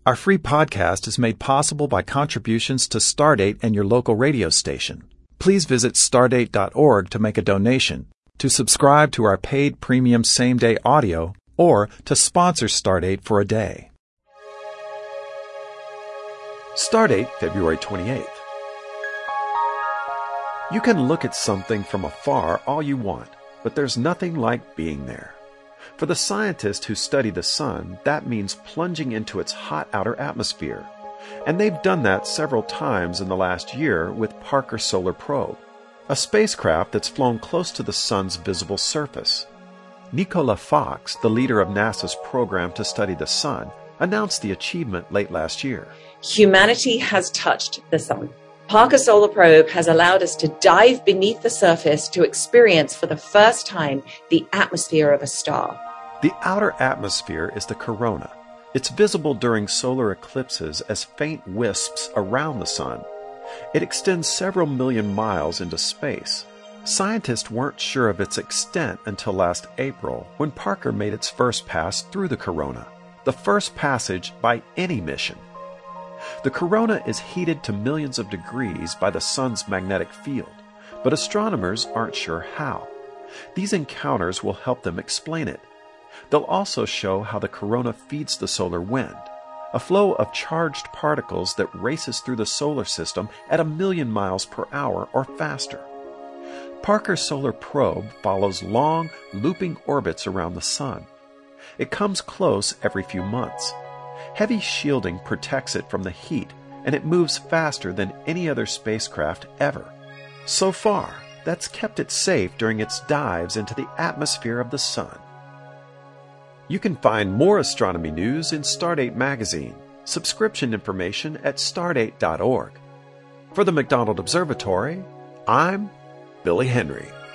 Our free podcast is made possible by contributions to Stardate and your local radio station. Please visit stardate.org to make a donation, to subscribe to our paid premium same-day audio, or to sponsor Stardate for a day. Stardate, February 28th. You can look at something from afar all you want, but there's nothing like being there. For the scientists who study the sun, that means plunging into its hot outer atmosphere. And they've done that several times in the last year with Parker Solar Probe, a spacecraft that's flown close to the sun's visible surface. Nicola Fox, the leader of NASA's program to study the sun, announced the achievement late last year. Humanity has touched the sun. Parker Solar Probe has allowed us to dive beneath the surface to experience for the first time the atmosphere of a star. The outer atmosphere is the corona. It's visible during solar eclipses as faint wisps around the sun. It extends several million miles into space. Scientists weren't sure of its extent until last April, when Parker made its first pass through the corona, the first passage by any mission. The corona is heated to millions of degrees by the sun's magnetic field, but astronomers aren't sure how. These encounters will help them explain it. They'll also show how the corona feeds the solar wind, a flow of charged particles that races through the solar system at 1,000,000 miles per hour or faster. Parker Solar Probe follows long, looping orbits around the sun. It comes close every few months. Heavy shielding protects it from the heat, and it moves faster than any other spacecraft ever. So far, that's kept it safe during its dives into the atmosphere of the sun. You can find more astronomy news in Stardate magazine. Subscription information at stardate.org. For the McDonald Observatory, I'm Billy Henry.